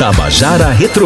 Tabajara Retrô.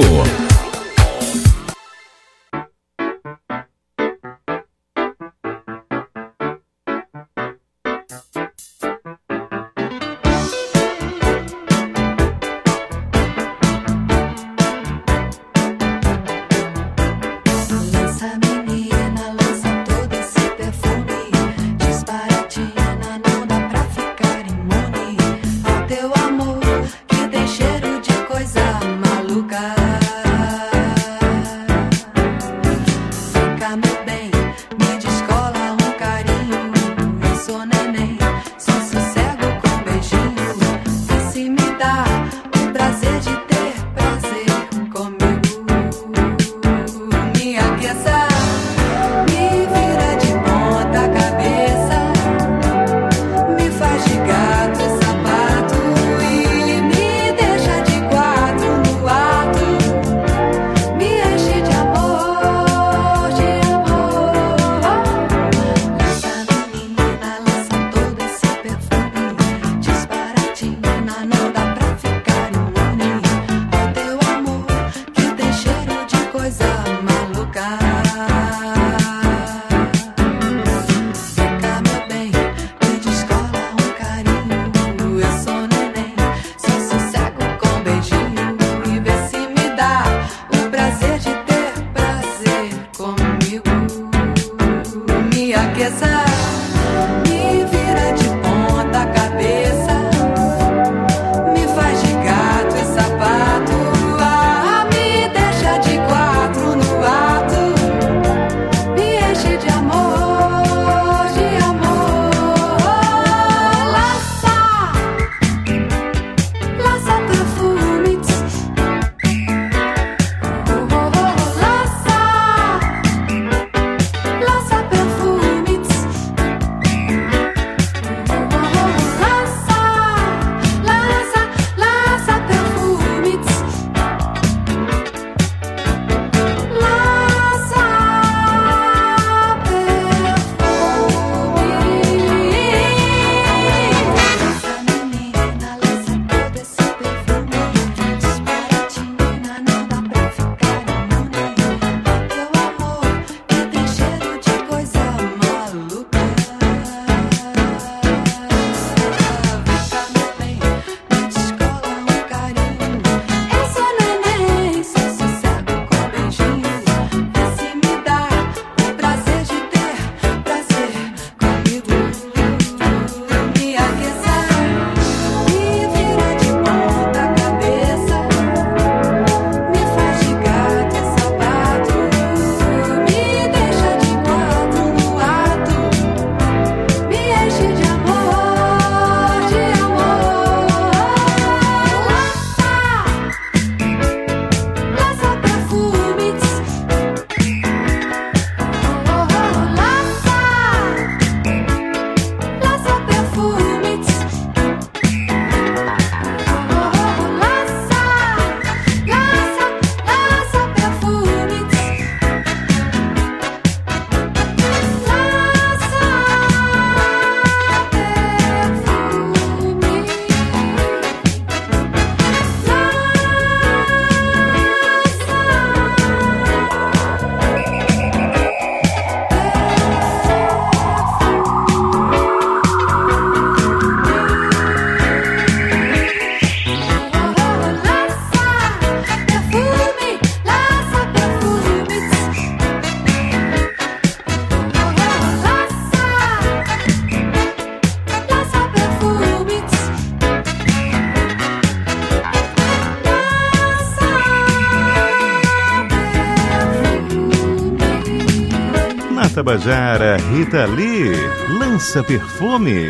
Tabajara, Rita Lee, Lança Perfume.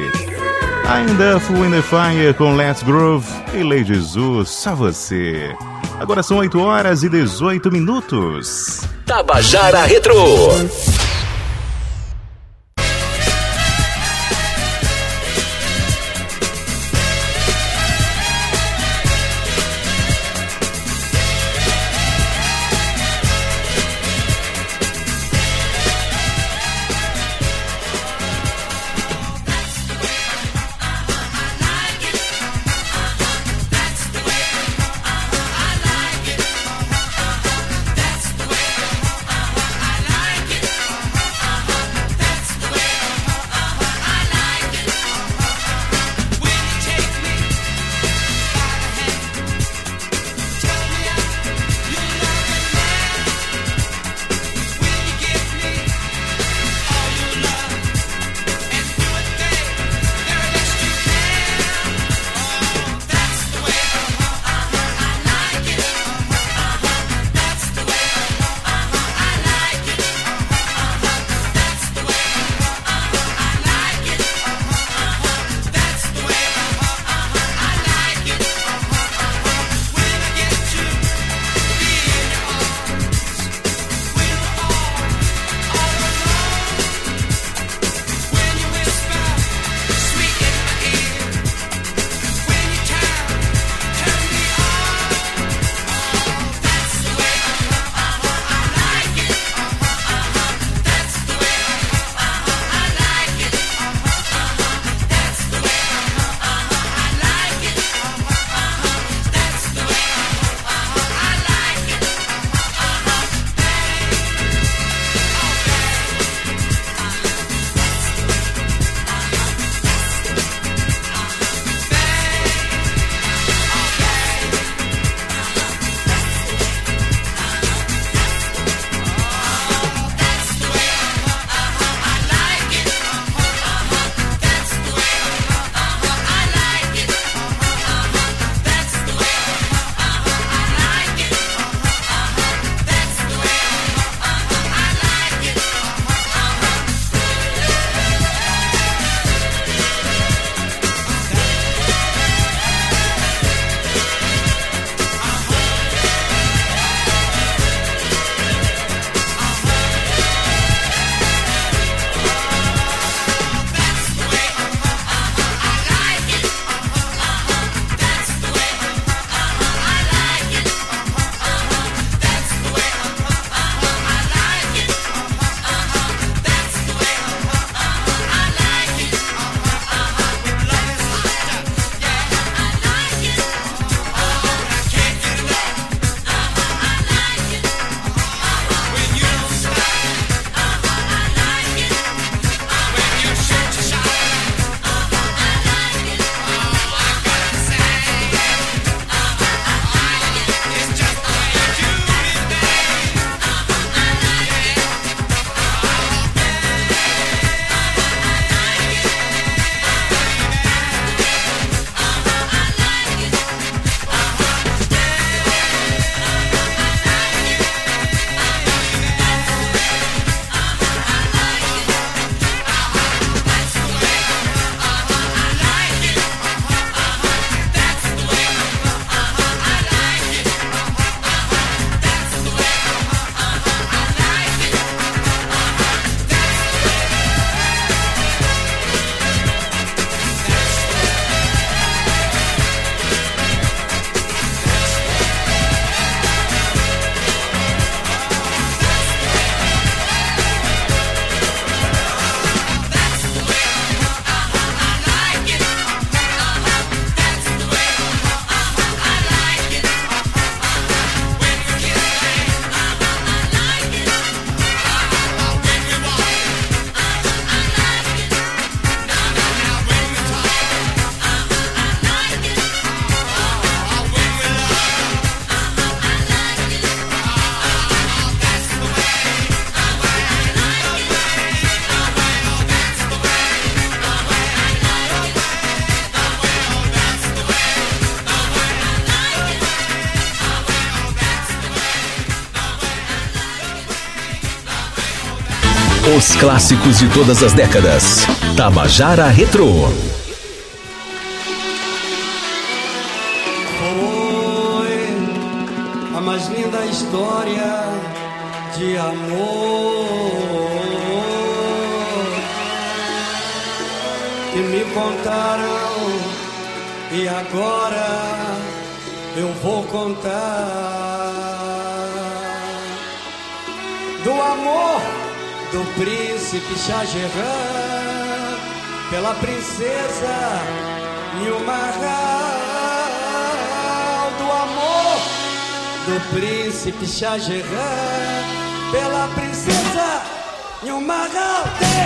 Ainda Full in the Fire com Let's Groove e Lady Zu, Só Você. Agora são 8h18. Tabajara Retrô. I like Os clássicos de todas as décadas. Tabajara Retro. Foi a mais linda história de amor que me contaram, e agora eu vou contar do amor do príncipe Shah Jahan pela princesa Nilmahal, do amor do príncipe Shah Jahan pela princesa Nilmahal.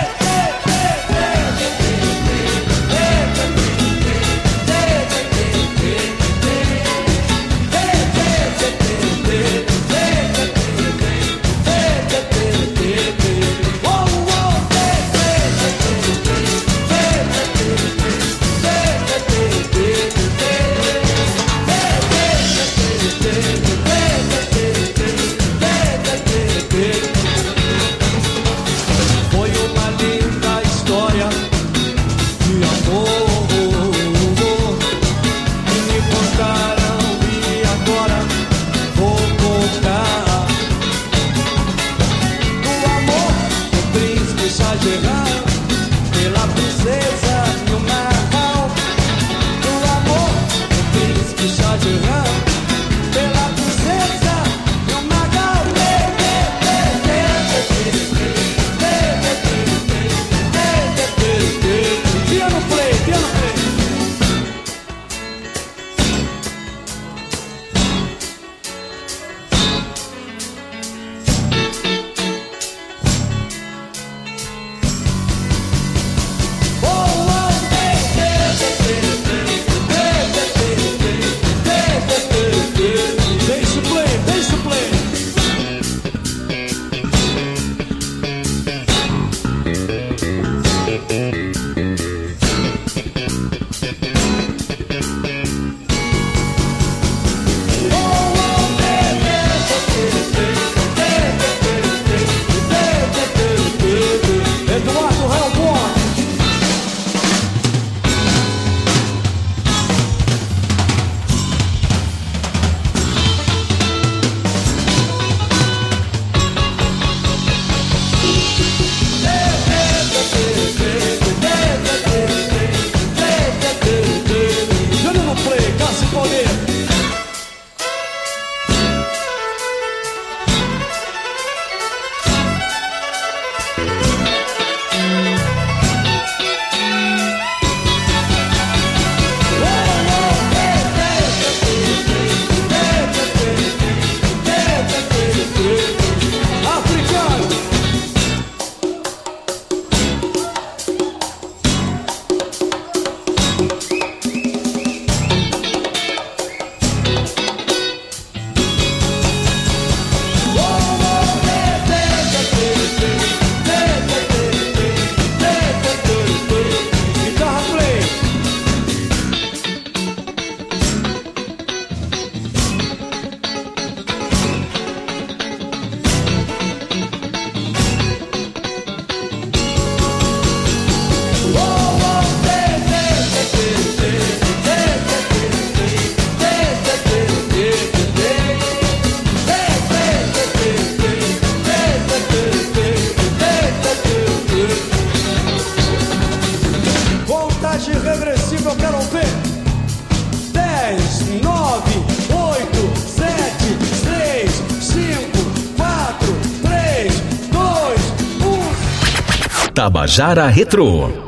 Tabajara Retro.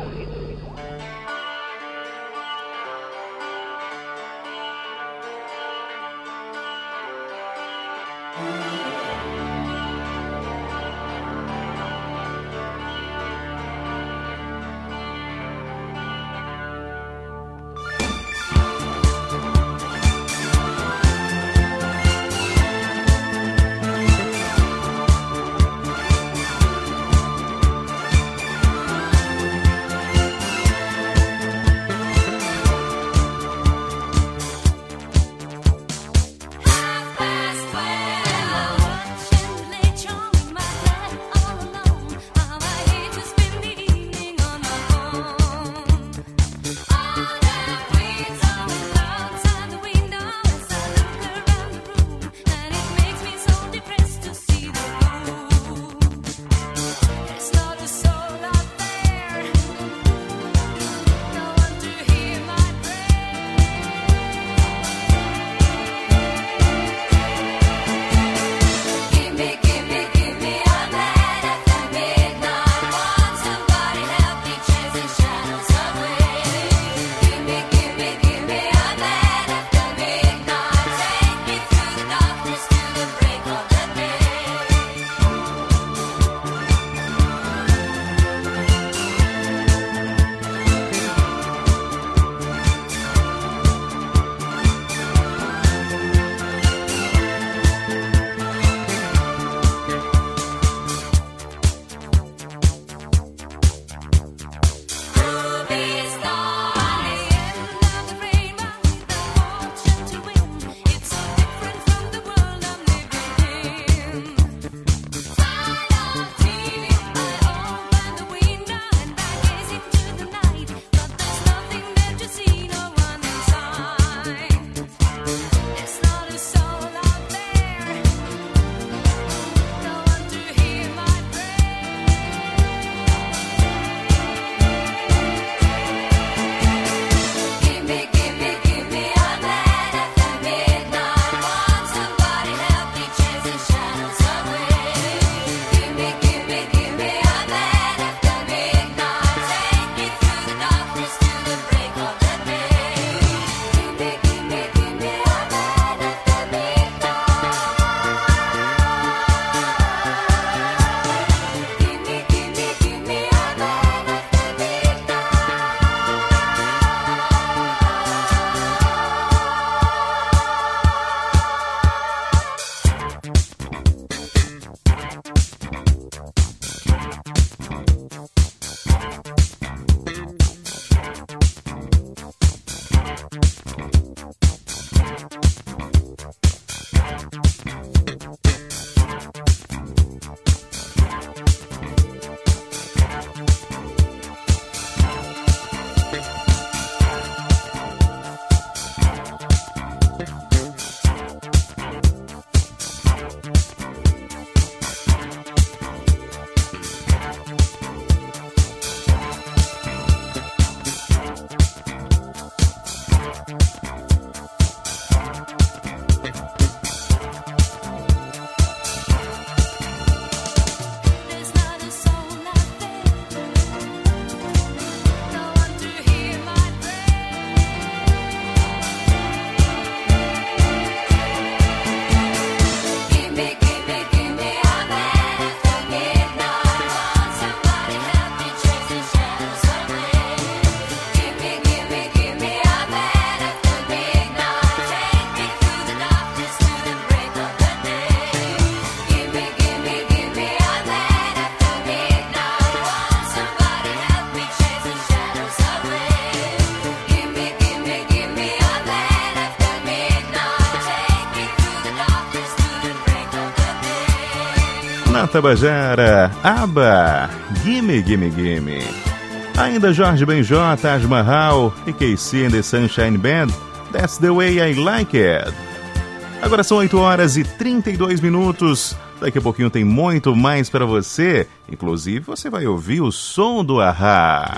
Na Tabajara, ABBA, Gimme, Gimme, Gimme. Ainda Jorge Benjó, Taj Mahal e KC and the Sunshine Band, That's the Way I Like It. Agora são 8 horas e 32 minutos. Daqui a pouquinho tem muito mais para você. Inclusive, você vai ouvir o som do A-ha.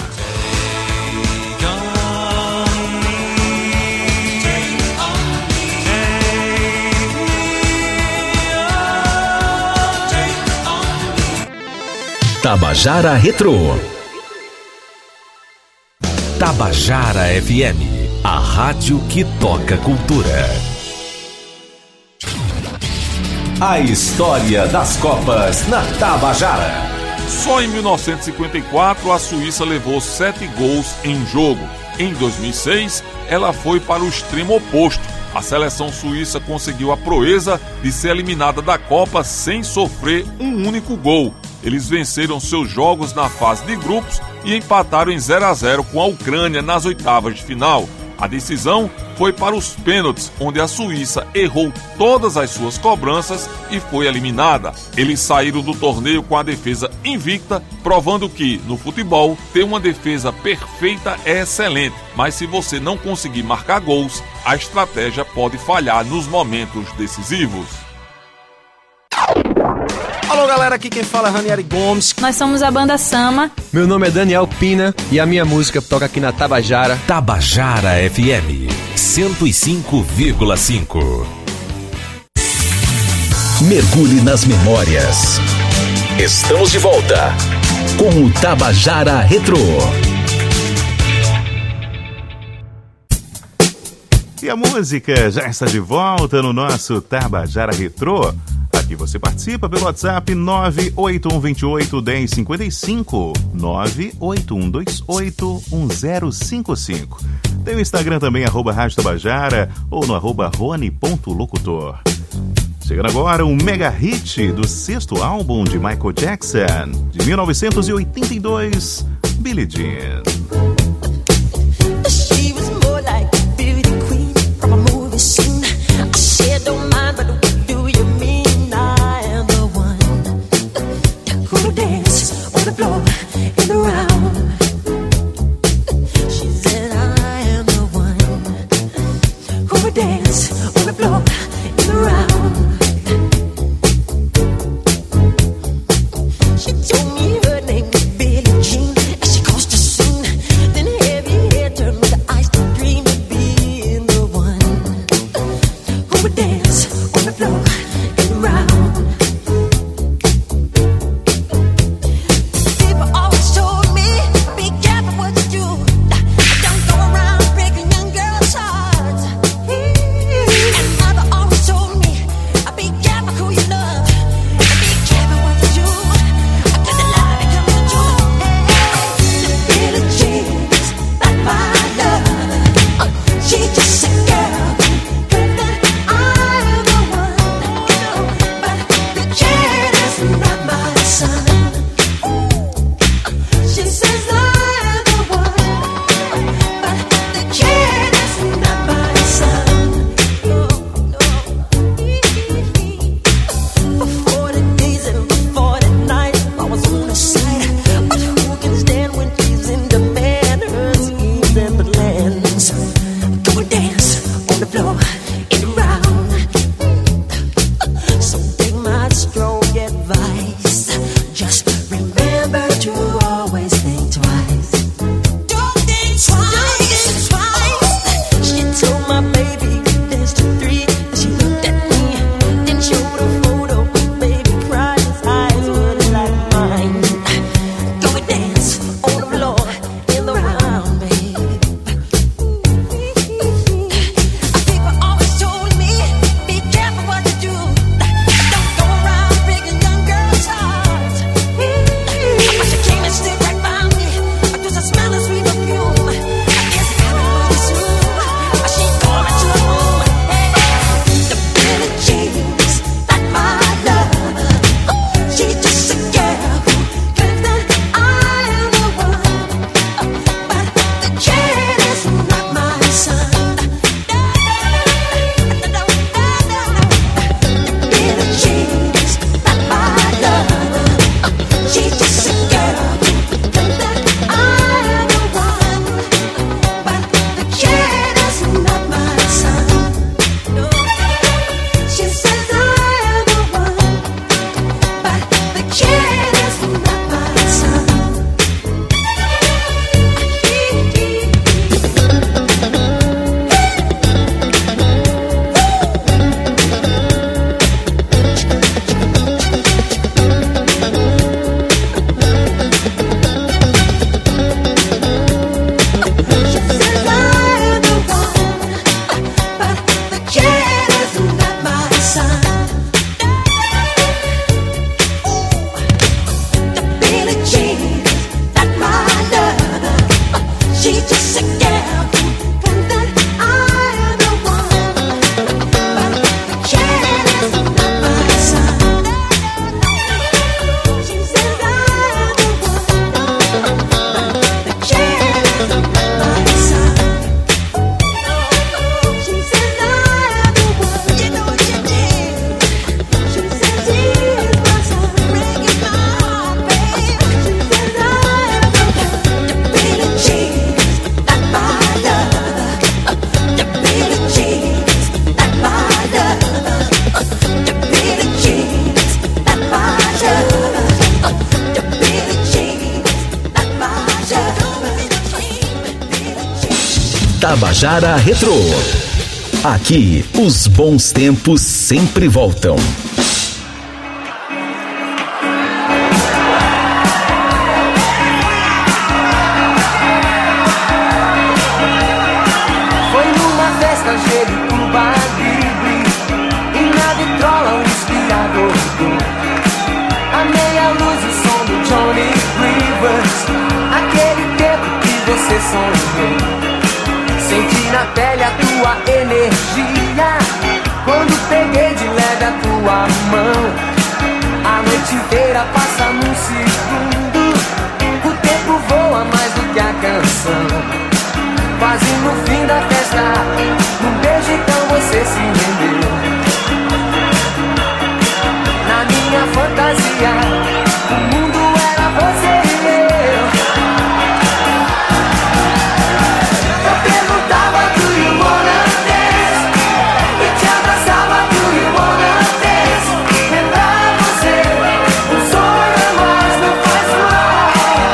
Tabajara Retrô. Tabajara FM, a rádio que toca cultura. A história das Copas na Tabajara. Só em 1954 a Suíça levou 7 gols em jogo. Em 2006, ela foi para o extremo oposto. A seleção suíça conseguiu a proeza de ser eliminada da Copa sem sofrer um único gol. Eles venceram seus jogos na fase de grupos e empataram em 0-0 com a Ucrânia nas oitavas de final. A decisão foi para os pênaltis, onde a Suíça errou todas as suas cobranças e foi eliminada. Eles saíram do torneio com a defesa invicta, provando que, no futebol, ter uma defesa perfeita é excelente, mas se você não conseguir marcar gols, a estratégia pode falhar nos momentos decisivos. Alô galera, aqui quem fala é Ranieri Gomes. Nós somos a banda Sama. Meu nome é Daniel Pina e a minha música toca aqui na Tabajara. Tabajara FM 105,5. Mergulhe nas memórias. Estamos de volta com o Tabajara Retrô. E a música já está de volta no nosso Tabajara Retrô. Aqui você participa pelo WhatsApp 981281055, 981281055. Tem o Instagram também, @Rádio Tabajara, ou no @Rony.locutor. Chegando agora um mega hit do 6º álbum de Michael Jackson, de 1982, Billie Jean. Other Tabajara Retrô. Aqui, os bons tempos sempre voltam. Foi numa festa gelo, Cuba Libre, e na vitrola um esquiador. A meia luz, o som do Johnny Rivers, aquele tempo que você sonhou. Senti na pele a tua energia, quando peguei de leve a tua mão. A noite inteira passa num segundo, o tempo voa mais do que a canção. Quase no fim da festa, num beijo então você se rendeu. Na minha fantasia, o mundo era você e eu. Eu perguntava, do you wanna dance? E te abraçava, do you wanna dance? Lembrar você, um sonho mais não faz mal.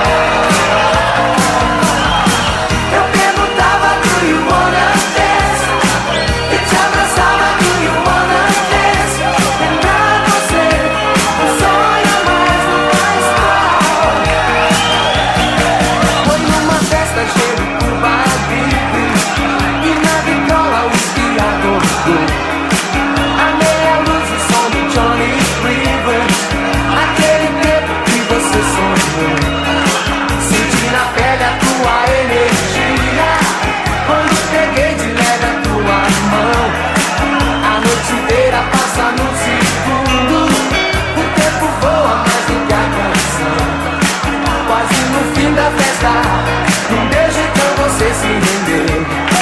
Eu perguntava, do you wanna dance? E te abraçava, do you wanna dance? Lembrar você, um sonho mais não faz mal. Foi numa festa cheia de Cuba Libre, e na vitrola o esquiador. A meia luz, o som do Johnny Rivers, aquele tempo que você sonhou. Senti na pele a tua energia, quando peguei de leve a tua mão. A noite inteira passa num segundo, o tempo voa mais do que a canção. Quase no fim da festa, num beijo então você se rendeu.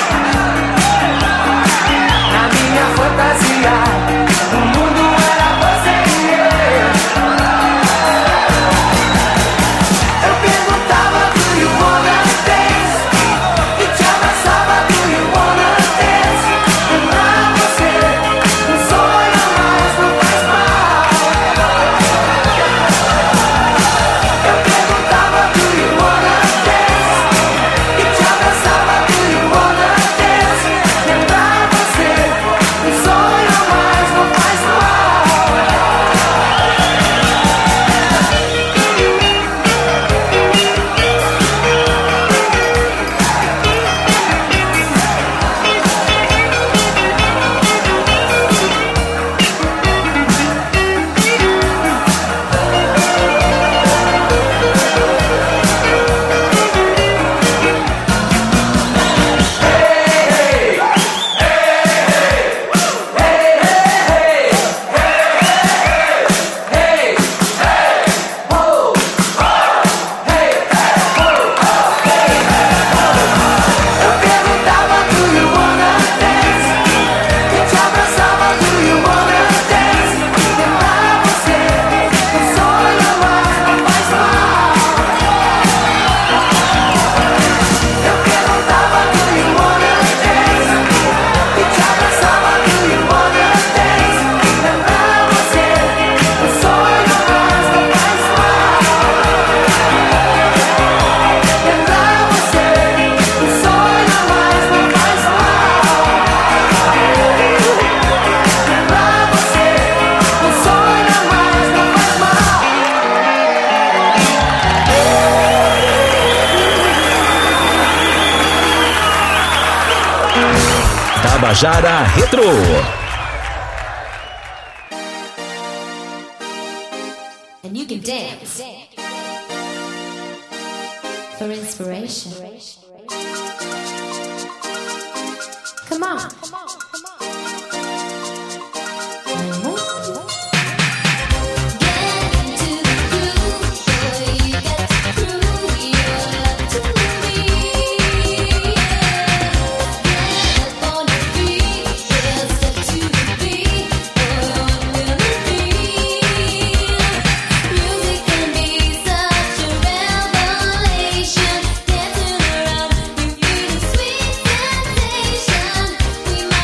Na minha fantasia, o mundo era você e eu. Eu perguntava, do you wanna dance? E te abraçava, do you wanna dance? Lembrar você, um sonho mais não faz mal. Eu perguntava, do you wanna dance? E te abraçava, do you wanna dance? Lembrar você, um sonho mais não faz mal. Eu perguntava, do you wanna dance? E te abraçava, do you wanna dance? Lembrar você, um sonho mais não faz mal. Eu perguntava, do you wanna dance? E te abraçava, do you wanna dance? Lembrar você, um sonho mais não faz mal. Lembrar você, um sonho mais não faz mal. Lembrar você, um sonho mais não faz mal. Tabajara Retrô. And you can dance for inspiration. Come on. Get into the groove, boy, you got to prove your love to me. Get up on your feet, yeah, step to the beat, boy, what will it be? Music can be such a revelation. Dancing around, you feel a sweet sensation. We might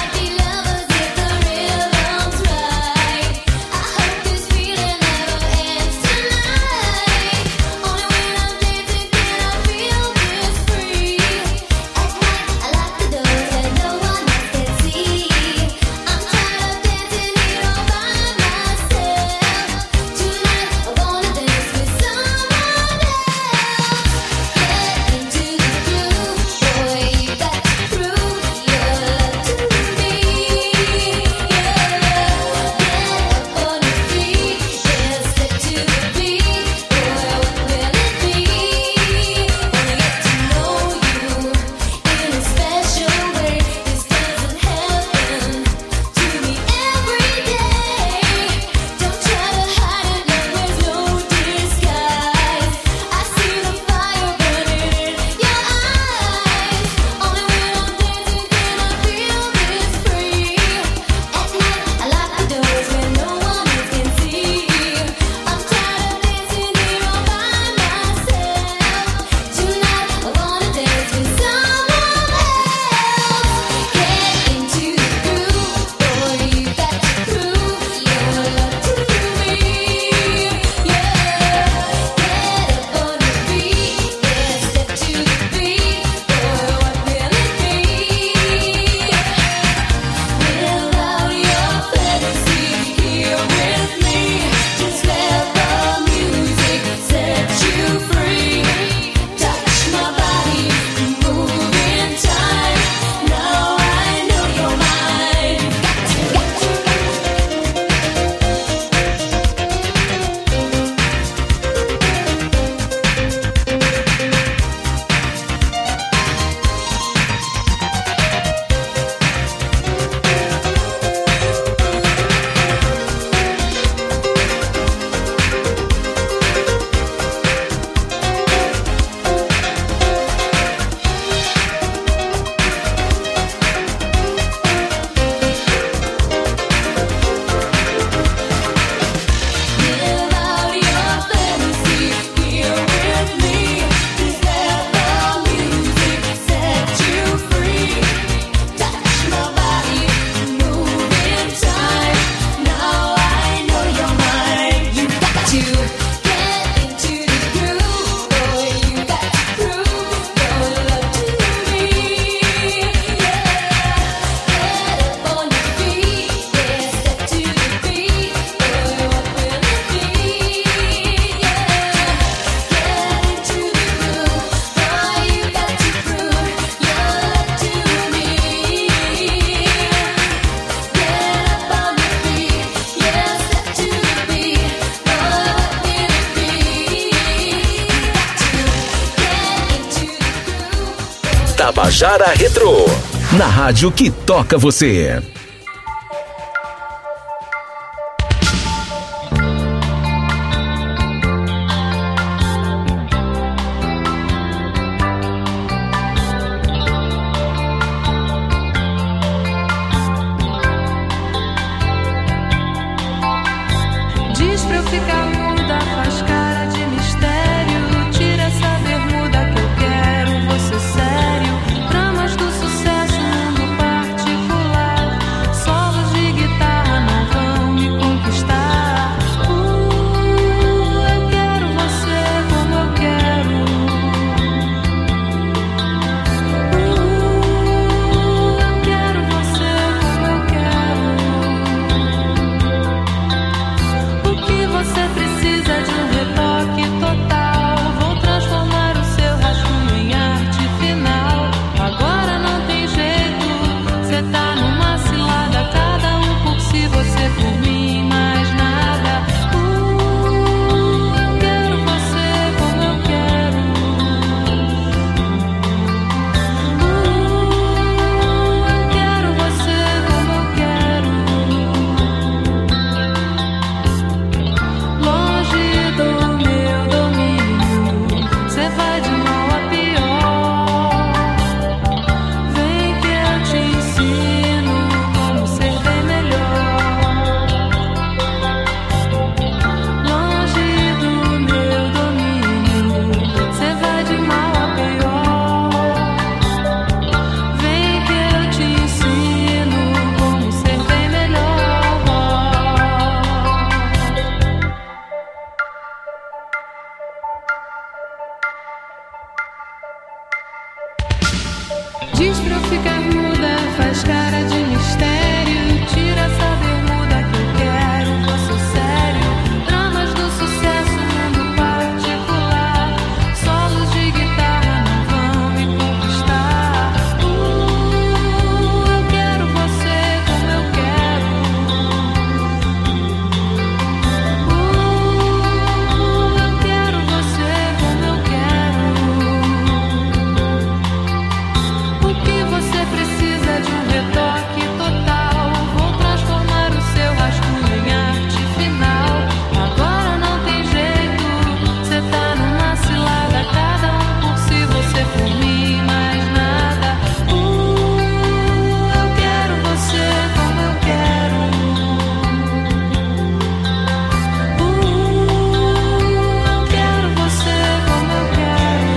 Tabajara Retrô, na rádio que toca você. Diz pra eu ficar muda, faz cara de mistério. Tira essa bermuda que eu quero você sério. Tramas do sucesso, mundo particular. Solos de guitarra não vão me conquistar. Eu quero você como eu quero. Eu quero você como eu quero. O que você precisa de um retoque total? Vou transformar o seu rascunho em arte final. Agora não tem jeito, cê tá numa cilada. Cada um por si, você por mim, mais nada. Eu quero você como eu quero. Eu quero você como eu quero. Longe do meu domínio, cê vai de mal a pior. Vem que eu te ensino como ser bem melhor. Longe do meu domínio, cê vai de mal a pior. Vem que eu te ensino como ser bem melhor. Diz pra eu ficar muda, faz cara de mistério. Tira essa bermuda que eu quero você sério. Dramas do sucesso, mundo particular. Solos de guitarra não vão me conquistar. Eu quero você como eu quero. Eu quero você como eu quero. O que você precisa de um retoque total? Vou transformar o seu rascunho em arte final. Agora não tem jeito, cê tá numa cilada. Cada um por si, você por mim, mais nada. Eu quero você como eu quero. Eu quero você como eu quero.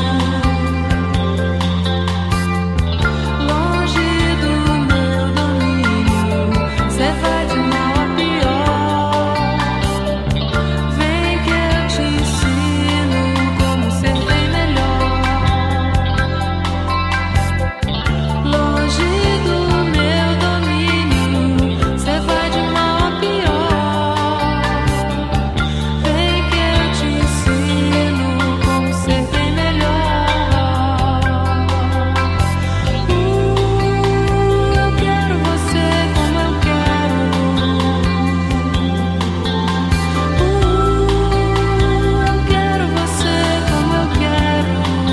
Longe do meu domínio, cê vai de mal a pior. Vem que eu te ensino como ser bem melhor. Longe do meu domínio, cê vai de mal a pior. Vem que eu te ensino como ser bem melhor. Eu quero você como eu quero. Eu quero você como eu quero.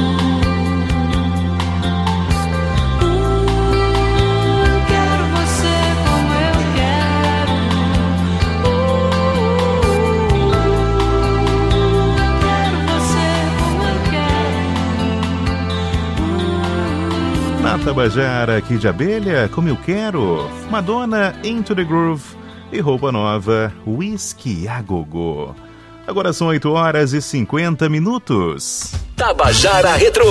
Eu quero você como eu quero. Eu quero você como eu quero. Na Tabajara aqui de abelha, como eu quero. Madonna, Into the Groove. E roupa nova, Whisky a Gogô. Agora são 8h50. Tabajara Retrô.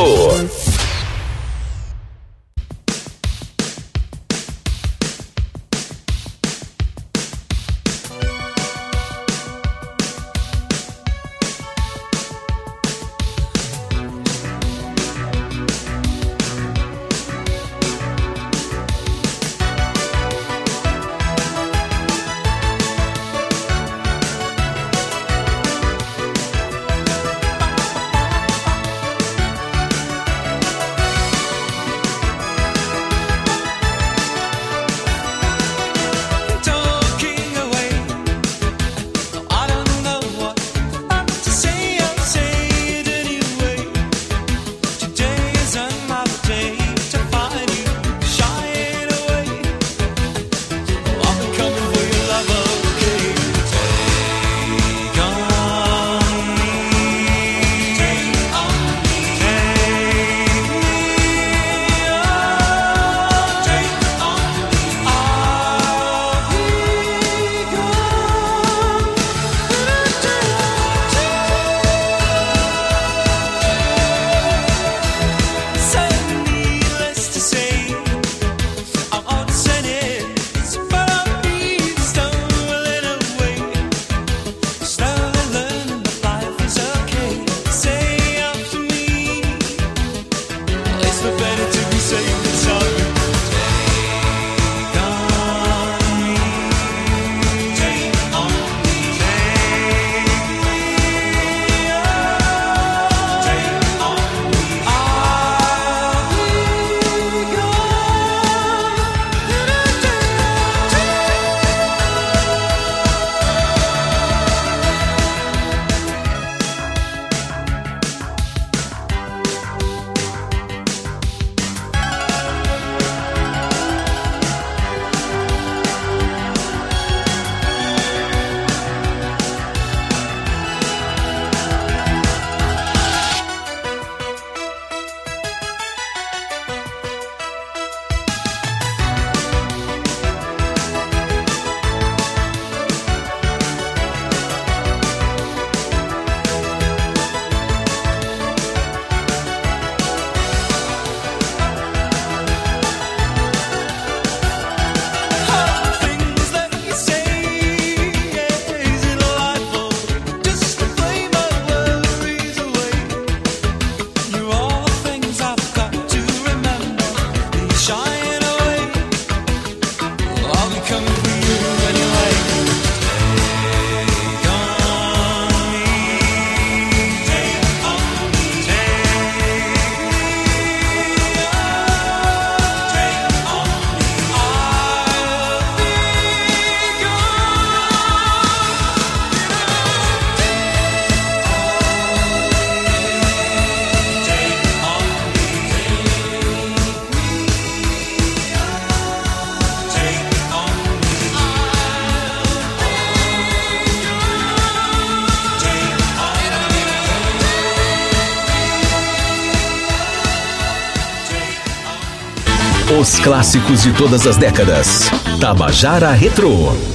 Os clássicos de todas as décadas. Tabajara Retrô.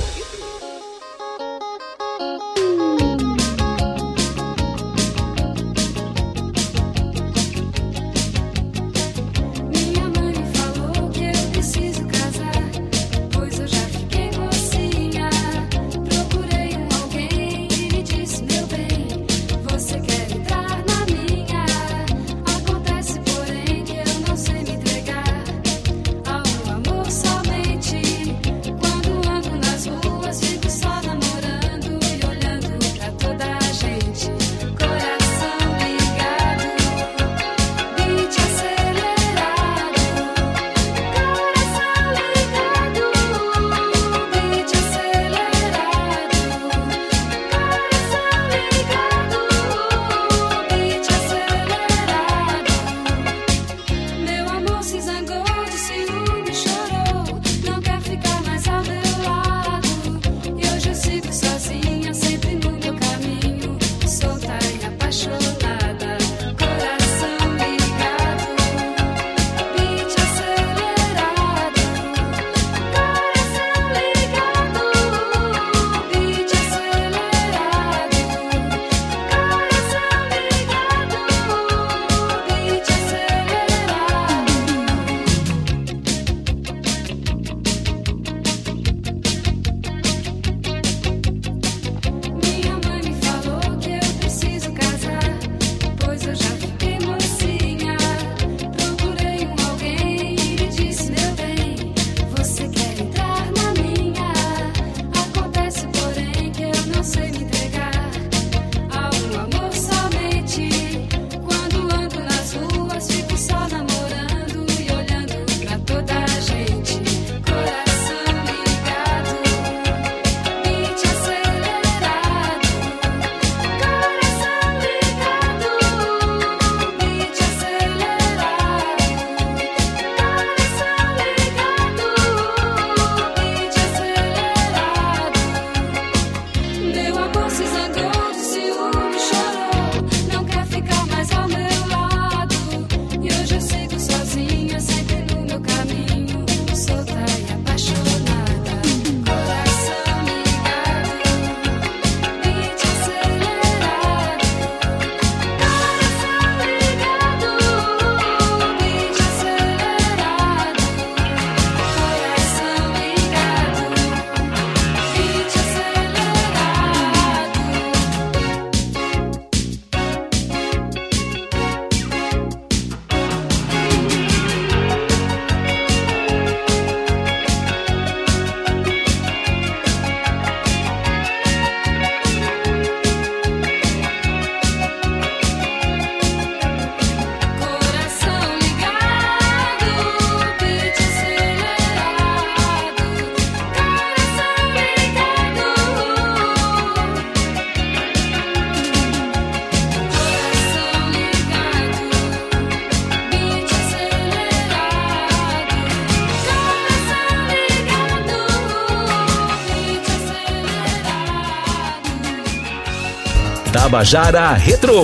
Tabajara Retrô.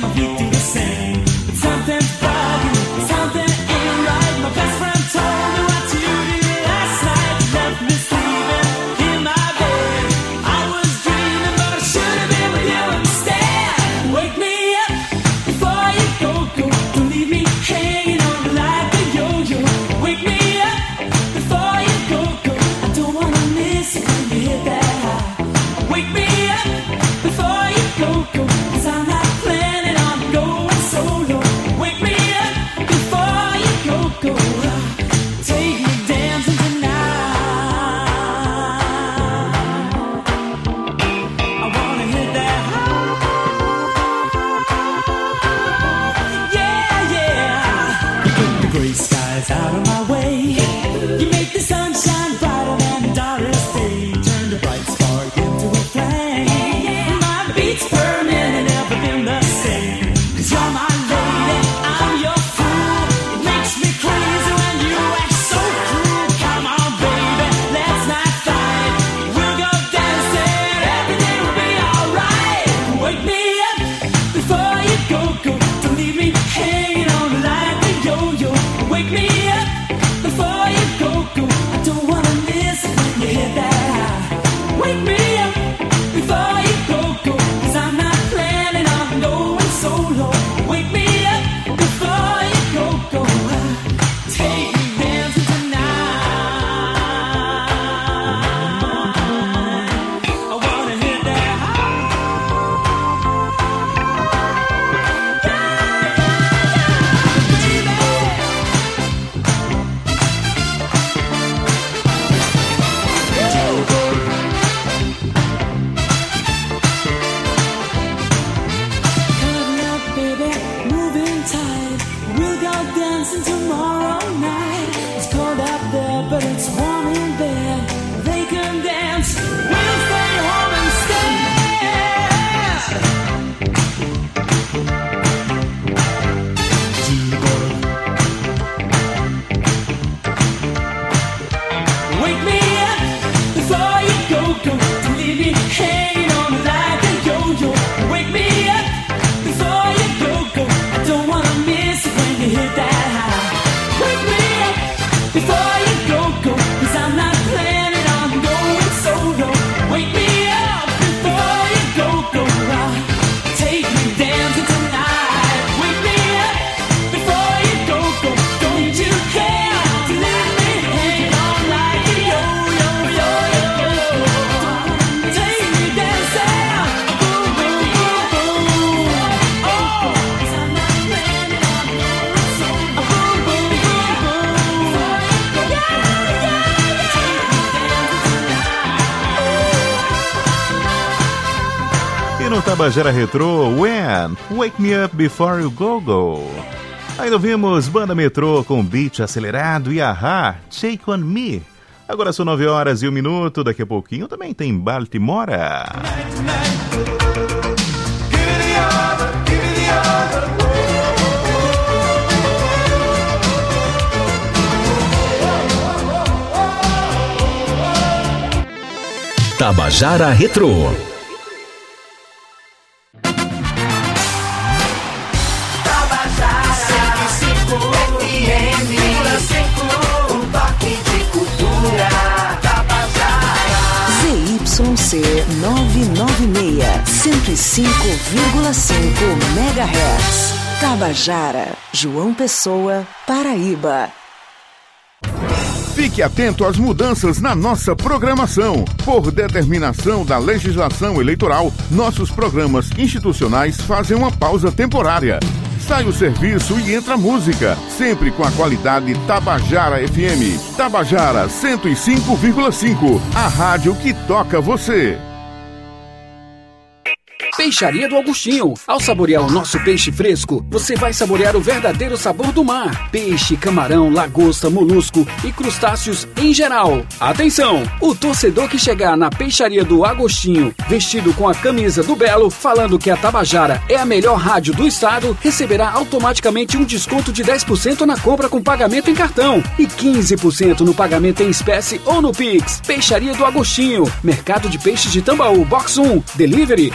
Something ain't right. My best friend told me. Tabajara Retrô, When, Wake Me Up Before You Go Go. Ainda ouvimos Banda Metrô com beat acelerado e Ahá, Shake On Me. Agora são 9h01, daqui a pouquinho também tem Baltimora. Tabajara Retrô. ZYC 996, 105,5 MHz. Tabajara, João Pessoa, Paraíba. Fique atento às mudanças na nossa programação. Por determinação da legislação eleitoral, nossos programas institucionais fazem uma pausa temporária. Sai o serviço e entra a música, sempre com a qualidade Tabajara FM. Tabajara 105,5, a rádio que toca você. Peixaria do Augustinho. Ao saborear o nosso peixe fresco, você vai saborear o verdadeiro sabor do mar. Peixe, camarão, lagosta, molusco e crustáceos em geral. Atenção! O torcedor que chegar na Peixaria do Agostinho, vestido com a camisa do Belo, falando que a Tabajara é a melhor rádio do estado, receberá automaticamente um desconto de 10% na compra com pagamento em cartão e 15% no pagamento em espécie ou no Pix. Peixaria do Agostinho. Mercado de Peixes de Tambaú, Box 1. Delivery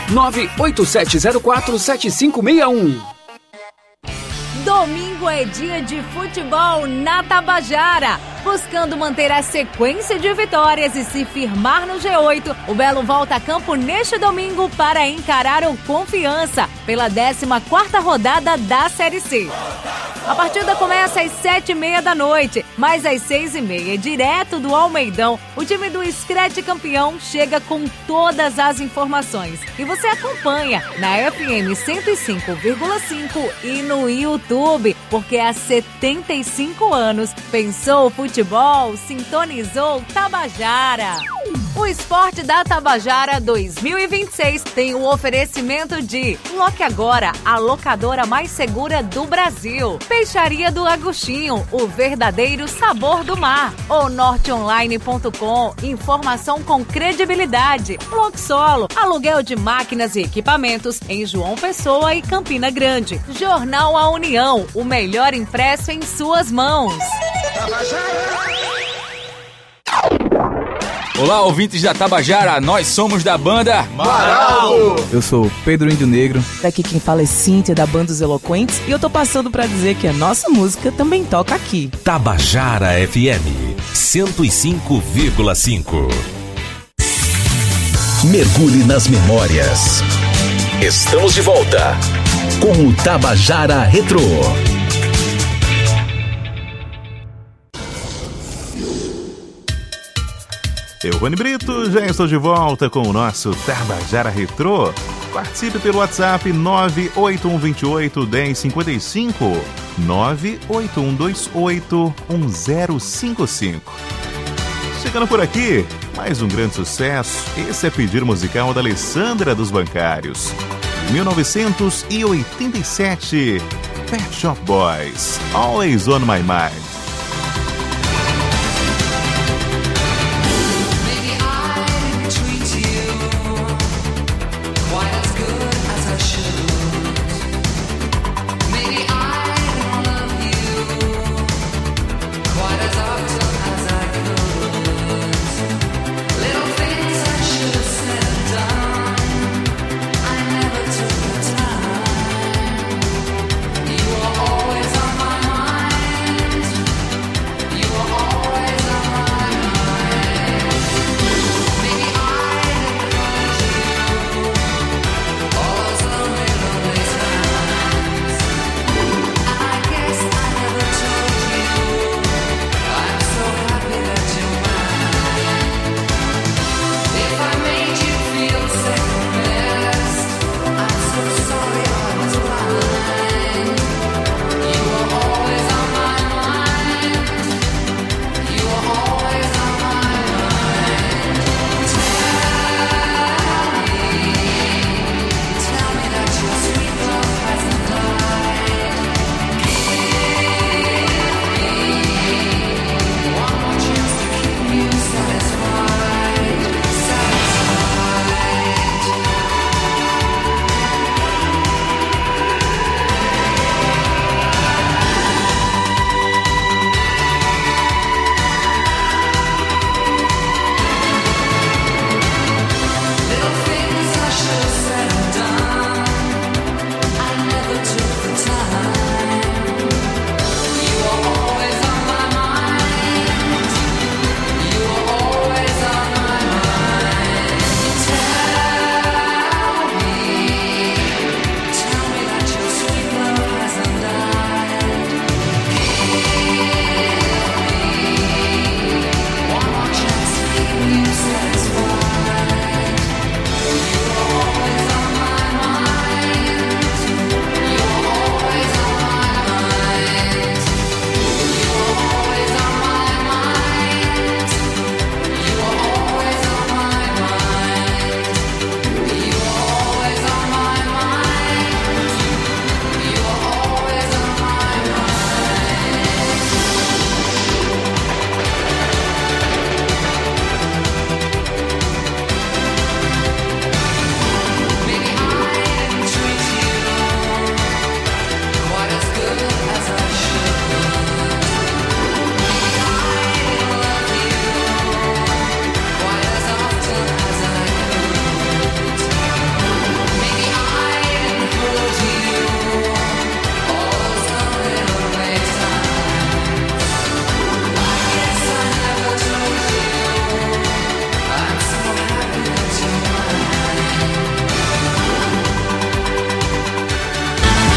987047561. Domingo é dia de futebol na Tabajara. Buscando manter a sequência de vitórias e se firmar no G8, o Belo volta a campo neste domingo para encarar o Confiança pela 14ª rodada da Série C. A partida começa às 7h30 da noite, mas às 6h30, direto do Almeidão, o time do Scratch campeão chega com todas as informações. E você acompanha na FM 105,5 e no YouTube, porque há 75 anos pensou o futebol, sintonizou Tabajara. O Esporte da Tabajara 2026 tem o oferecimento de Loque Agora, a locadora mais segura do Brasil. Peixaria do Agostinho, o verdadeiro sabor do mar. O norteonline.com, informação com credibilidade. Loxolo, aluguel de máquinas e equipamentos em João Pessoa e Campina Grande. Jornal A União, o melhor impresso em suas mãos. Olá, ouvintes da Tabajara, nós somos da banda Maraldo. Eu sou Pedro Índio Negro. Daqui quem fala é Cíntia, da banda Os Eloquentes, e eu tô passando pra dizer que a nossa música também toca aqui. Tabajara FM 105,5. Mergulhe nas memórias. Estamos de volta com o Tabajara Retrô. Eu, Rony Brito, já estou de volta com o nosso Tabajara Retrô. Participe pelo WhatsApp 981281055, 981281055. Chegando por aqui, mais um grande sucesso. Esse é Pedir Musical da Alessandra dos Bancários. 1987, Pet Shop Boys, Always on My Mind. You are always on my mind.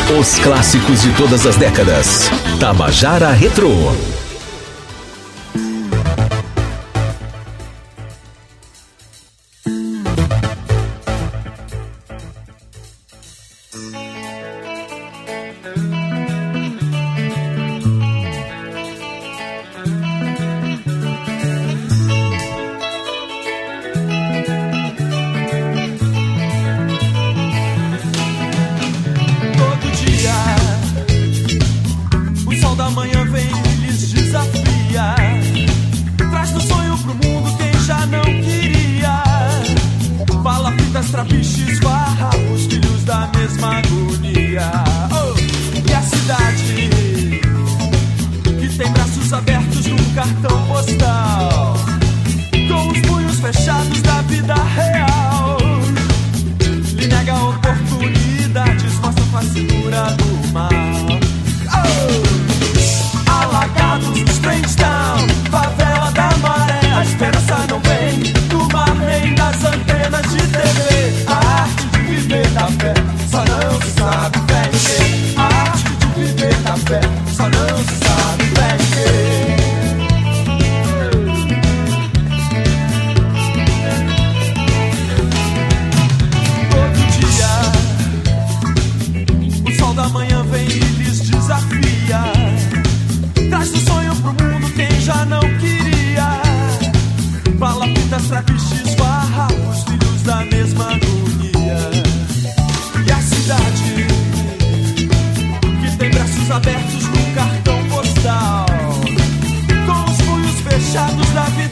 Os clássicos de todas as décadas. Tabajara Retrô. Trapiches, farrapos, filhos da mesma agonia. E a cidade que tem braços abertos num cartão postal, com os punhos fechados da vida real, lhe nega oportunidades, mostra a fascinura do mal. Alagados nos Trenchtown, favela da maré, a esperança não vem do mar nem das antenas de TV. A arte de viver da fé, só não se sabe fé em quê. A arte de viver da fé, só não se sabe fé em quê. Todo dia, o sol da manhã vem e lhes desafia. Traz o sonho pro mundo quem já não queria. Palafitas, trapiches, farrapos, filhos da mesma agonia. E a cidade que tem braços abertos num cartão postal, com os punhos fechados da vida